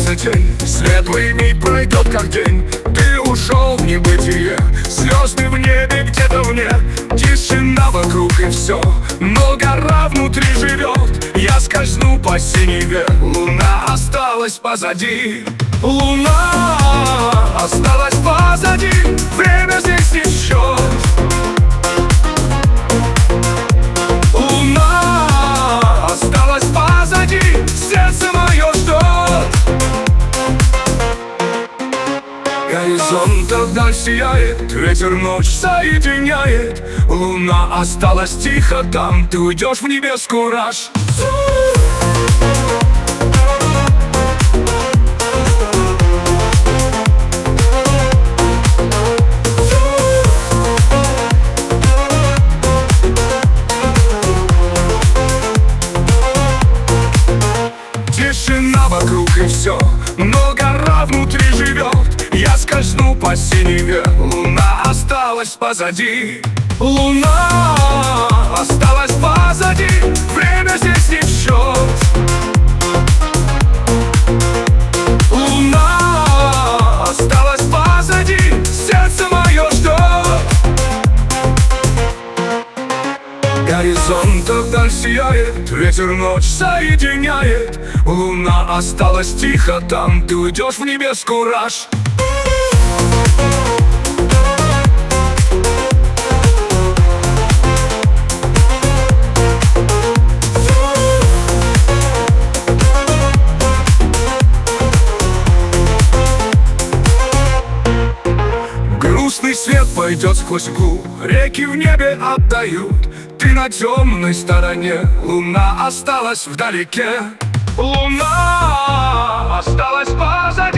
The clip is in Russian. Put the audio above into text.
за тень. Светлый миг пройдет как день. Ты ушел в небытие. Звезды в небе где-то вне. Тишина вокруг и все, но гора внутри живет. Я скользну по синеве. Луна осталась позади. Луна осталась позади. Время здесь не в счет. Луна осталась позади. Сердце мое ждет. Горизонт вдаль сияет, ветер ночь соединяет. Луна осталась тихо там. Ты уйдешь в небес, кураж. Тишина вокруг и все, но гора внутри живет. Я скользну по синеве. Луна осталась позади. Луна осталась позади. Время здесь не в счет. Луна осталась позади. Сердце мое ждет. Горизонт вдаль сияет, ветер ночь соединяет. Луна осталась тихо там. Ты уйдешь в небес, кураж. Грустный свет пойдет сквозь мглу. Реки в небе отдают. Ты на темной стороне. Луна осталась вдалеке. Луна осталась позади.